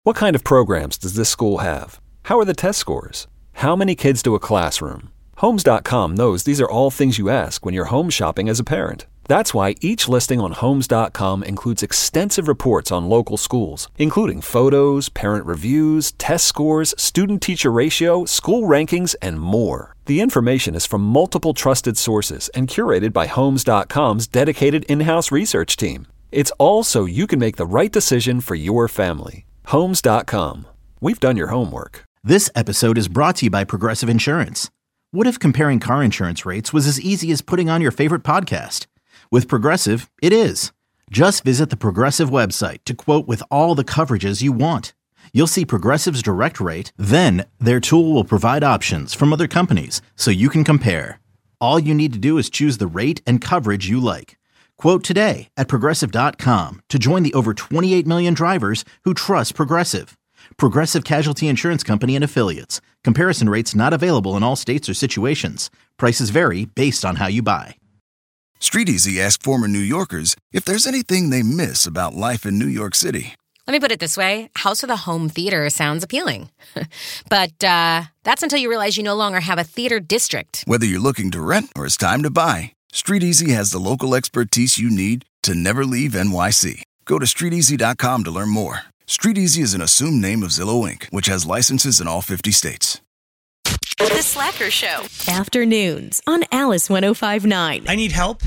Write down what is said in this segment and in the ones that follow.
What kind of programs does this school have? How are the test scores? How many kids do a classroom? Homes.com knows these are all things you ask when you're home shopping as a parent. That's why each listing on Homes.com includes extensive reports on local schools, including photos, parent reviews, test scores, student-teacher ratio, school rankings, and more. The information is from multiple trusted sources and curated by Homes.com's dedicated in-house research team. It's all so you can make the right decision for your family. Homes.com. We've done your homework. This episode is brought to you by Progressive Insurance. What if comparing car insurance rates was as easy as putting on your favorite podcast? With Progressive, it is. Just visit the Progressive website to quote with all the coverages you want. You'll see Progressive's direct rate, then their tool will provide options from other companies so you can compare. All you need to do is choose the rate and coverage you like. Quote today at Progressive.com to join the over 28 million drivers who trust Progressive. Progressive Casualty Insurance Company and Affiliates. Comparison rates not available in all states or situations. Prices vary based on how you buy. StreetEasy asked former New Yorkers if there's anything they miss about life in New York City. Let me put it this way. House with a home theater sounds appealing. But that's until you realize you no longer have a theater district. Whether you're looking to rent or it's time to buy, StreetEasy has the local expertise you need to never leave NYC. Go to StreetEasy.com to learn more. StreetEasy is an assumed name of Zillow Inc., which has licenses in all 50 states. The Slacker Show. Afternoons on Alice 105.9. I need help.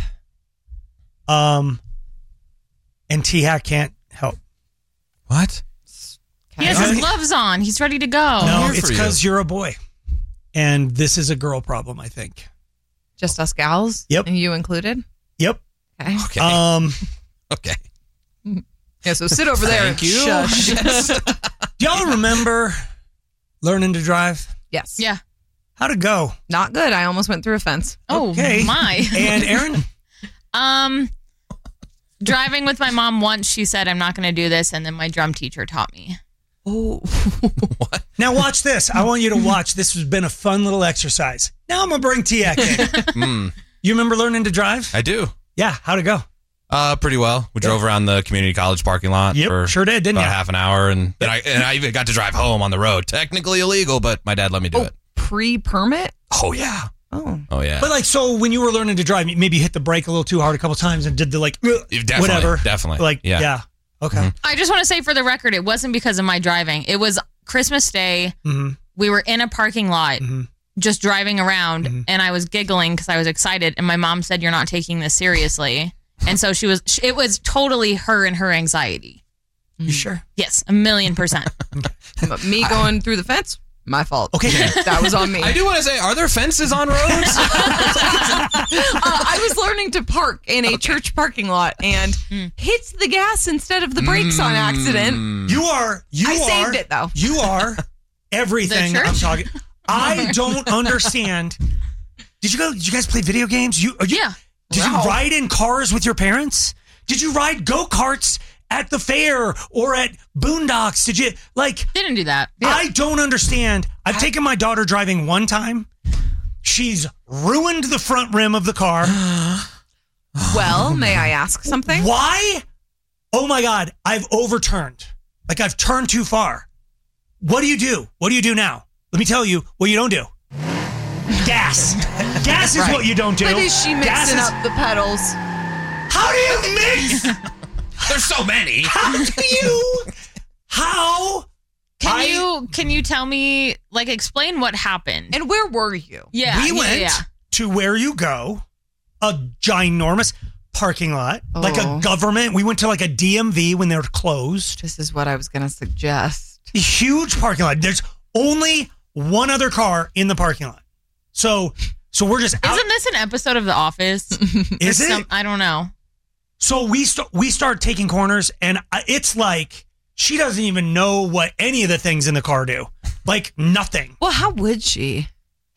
And T-Hack can't help. What? He has his gloves on. He's ready to go. No, it's because you're a boy. And this is a girl problem, I think. Just us gals? Yep. And you included? Yep. Okay. Okay. Yeah, so sit over there and shush. Do y'all remember learning to drive? Yes. Yeah. How'd it go? Not good. I almost went through a fence. Oh, okay. My. And Aaron? Driving with my mom once, she said, I'm not going to do this. And then my drum teacher taught me. Oh. What? Now watch this. I want you to watch. This has been a fun little exercise. Now I'm going to bring T-Hack in. You remember learning to drive? I do. Yeah. How'd it go? Pretty well. We drove around the community college parking lot for sure did, didn't about you? half an hour, and then I even got to drive home on the road. Technically illegal, but my dad let me do it. Pre-permit? Oh yeah. Oh yeah. But so when you were learning to drive, maybe you hit the brake a little too hard a couple times and did the whatever. Definitely. Yeah. Okay. Mm-hmm. I just want to say for the record, it wasn't because of my driving. It was Christmas Day. Mm-hmm. We were in a parking lot, just driving around, Mm-hmm. and I was giggling because I was excited. And my mom said, "You're not taking this seriously." And so it was totally her and her anxiety. You sure? Yes, 1,000,000%. But me going through the fence? My fault. Okay. That was on me. I do want to say, are there fences on roads? I was learning to park in a church parking lot and hits the gas instead of the brakes on accident. I saved it, though. You are everything I'm talking. I don't understand. Did you guys play video games? Yeah. Did you ride in cars with your parents? Did you ride go-karts at the fair or at Boondocks? Did you Didn't do that. Yeah. I don't understand. I've taken my daughter driving one time. She's ruined the front rim of the car. Well, may I ask something? Why? Oh my God, I've overturned. I've turned too far. What do you do? What do you do now? Let me tell you what you don't do. Gas. Gas is what you don't do. But is she mixing up the pedals? How do you mix? There's so many. How? Can you tell me, explain what happened? And where were you? Yeah. We went to where you go, a ginormous parking lot, like a government. We went to a DMV when they were closed. This is what I was going to suggest. A huge parking lot. There's only one other car in the parking lot. So we're just out. Isn't this an episode of The Office? Is it? I don't know. So we start taking corners, and it's like she doesn't even know what any of the things in the car do. Nothing. Well, how would she?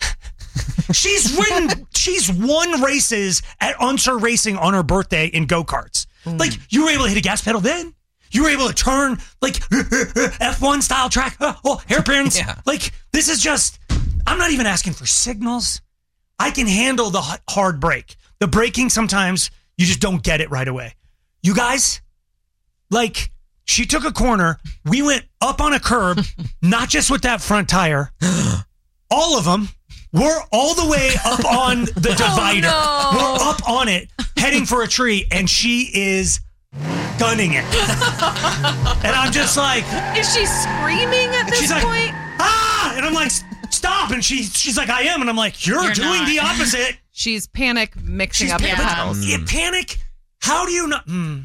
She's won races at Unser Racing on her birthday in go-karts. You were able to hit a gas pedal then. You were able to turn F1 style track. Hairpins. Yeah. This is just, I'm not even asking for signals. I can handle the hard brake. The braking, sometimes you just don't get it right away. You guys, She took a corner. We went up on a curb, not just with that front tire. All of them. We're all the way up on the divider. Oh, no. We're up on it, heading for a tree, and she is gunning it. And I'm just like... Is she screaming at this point? Ah! And I'm like, stop. And she's like, I am. And I'm like, you're doing the opposite. She's panic mixing up the pedals. Panic? How do you not...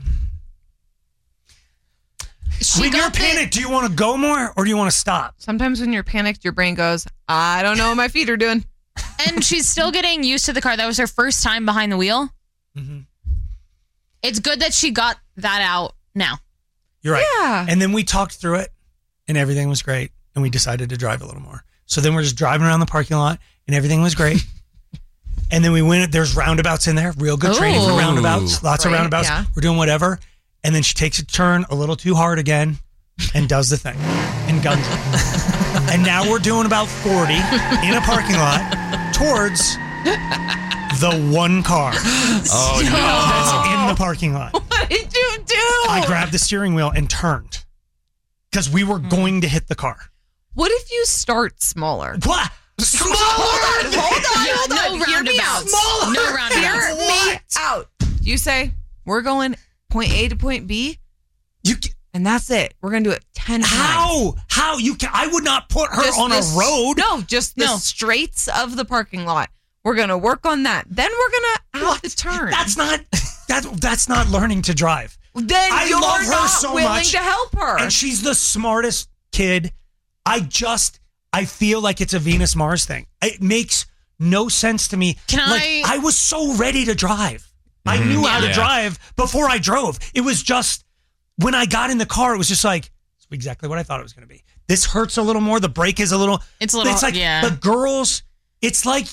When you're panicked, do you want to go more or do you want to stop? Sometimes when you're panicked, your brain goes, I don't know what my feet are doing. And she's still getting used to the car. That was her first time behind the wheel. Mm-hmm. It's good that she got that out now. You're right. Yeah. And then we talked through it and everything was great. And we decided to drive a little more. So then we're just driving around the parking lot and everything was great. And then we went, there's roundabouts in there, real good training for roundabouts, lots of roundabouts. Yeah. We're doing whatever. And then she takes a turn a little too hard again and does the thing and guns it. And now we're doing about 40 in a parking lot towards the one car. Oh, no. That's in the parking lot. What did you do? I grabbed the steering wheel and turned because we were going to hit the car. What if you start smaller? What? Smaller? Hold on. No roundabouts. Smaller. No roundabouts. Hear me out. You say, we're going point A to point B, and that's it. We're going to do it 10 times. How? I would not put her on a road. No, just the straights of the parking lot. We're going to work on that. Then we're going to add the turn. That's not learning to drive. Then you're love her not so willing much, to help her. and she's the smartest kid. I feel like it's a Venus-Mars thing. It makes no sense to me. I was so ready to drive. I knew how to drive before I drove. It was just, when I got in the car, it was just like, it's exactly what I thought it was going to be. This hurts a little more. The brake is a little. It's like the girls, it's like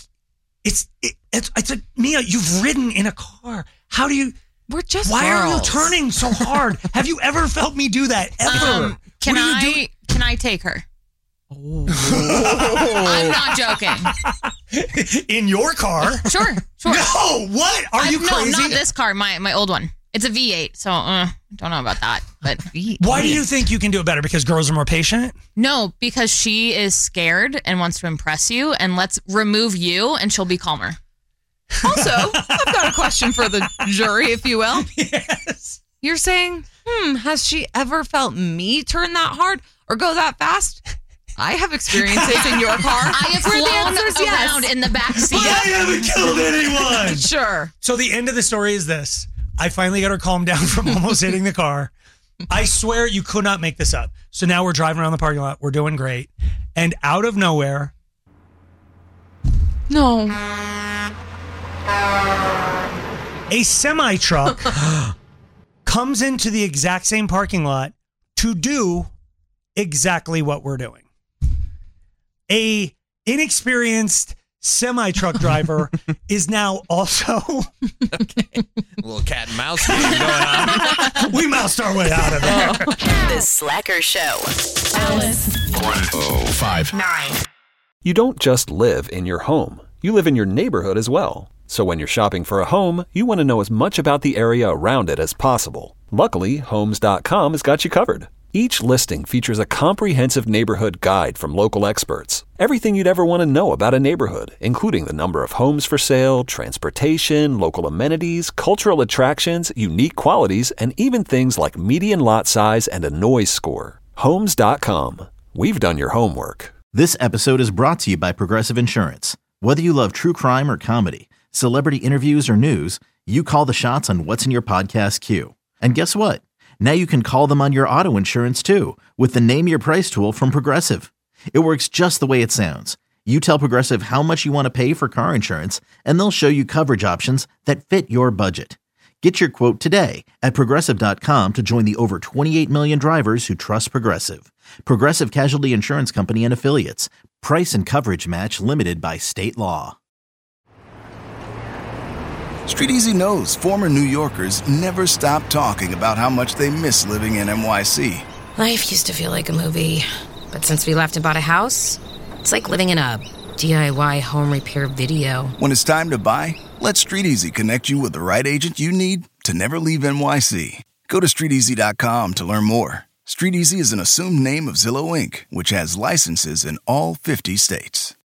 Mia, you've ridden in a car. How do you... We're just Why girls. are you turning so hard? Have you ever felt me do that? Ever? Can I take her? Oh. I'm not joking. In your car? Sure. No, what? Are you crazy? No, not this car, my old one. It's a V8, so don't know about that. But why do you think you can do it better? Because girls are more patient? No, because she is scared and wants to impress you, and let's remove you, and she'll be calmer. Also, I've got a question for the jury, if you will. Yes. You're saying, has she ever felt me turn that hard or go that fast? I have experiences in your car. I have flown around in the back seat. I haven't killed anyone. Sure. So the end of the story is this. I finally got her calmed down from almost hitting the car. I swear you could not make this up. So now we're driving around the parking lot. We're doing great. And out of nowhere. No. A semi-truck comes into the exact same parking lot to do exactly what we're doing. A inexperienced semi-truck driver is now also... A little cat and mouse game going on. We moused our way out of there. The Slacker Show. Alice. 105.9. You don't just live in your home. You live in your neighborhood as well. So when you're shopping for a home, you want to know as much about the area around it as possible. Luckily, Homes.com has got you covered. Each listing features a comprehensive neighborhood guide from local experts. Everything you'd ever want to know about a neighborhood, including the number of homes for sale, transportation, local amenities, cultural attractions, unique qualities, and even things like median lot size and a noise score. Homes.com. We've done your homework. This episode is brought to you by Progressive Insurance. Whether you love true crime or comedy, celebrity interviews or news, you call the shots on what's in your podcast queue. And guess what? Now you can call them on your auto insurance too with the Name Your Price tool from Progressive. It works just the way it sounds. You tell Progressive how much you want to pay for car insurance, and they'll show you coverage options that fit your budget. Get your quote today at Progressive.com to join the over 28 million drivers who trust Progressive. Progressive Casualty Insurance Company and Affiliates. Price and coverage match limited by state law. Street Easy knows former New Yorkers never stop talking about how much they miss living in NYC. Life used to feel like a movie, but since we left and bought a house, it's like living in a DIY home repair video. When it's time to buy, let Street Easy connect you with the right agent you need to never leave NYC. Go to StreetEasy.com to learn more. StreetEasy is an assumed name of Zillow Inc., which has licenses in all 50 states.